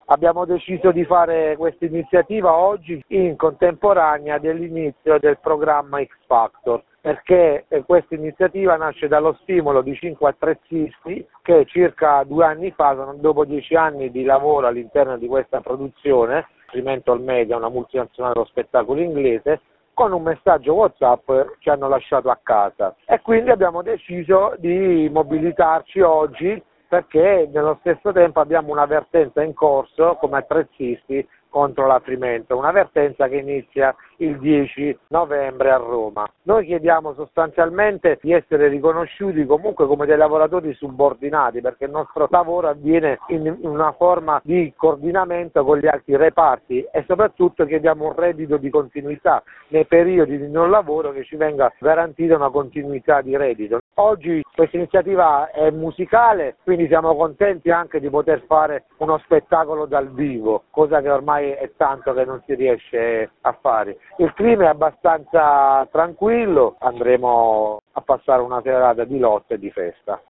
Abbiamo deciso di fare questa iniziativa oggi in contemporanea dell'inizio del programma X Factor, perché questa iniziativa nasce dallo stimolo di 5 attrezzisti che circa 2 anni fa, dopo 10 anni di lavoro all'interno di questa produzione, Fremantle Media, una multinazionale dello spettacolo inglese, con un messaggio WhatsApp ci hanno lasciato a casa e quindi abbiamo deciso di mobilitarci oggi perché nello stesso tempo abbiamo una vertenza in corso come attrezzisti contro la Fremantle, una vertenza che inizia il 10 novembre a Roma. Noi chiediamo sostanzialmente di essere riconosciuti comunque come dei lavoratori subordinati, perché il nostro lavoro avviene in una forma di coordinamento con gli altri reparti e soprattutto chiediamo un reddito di continuità nei periodi di non lavoro, che ci venga garantita una continuità di reddito. Oggi questa iniziativa è musicale, quindi siamo contenti anche di poter fare uno spettacolo dal vivo, cosa che ormai è tanto che non si riesce a fare. Il clima è abbastanza tranquillo, andremo a passare una serata di lotta e di festa.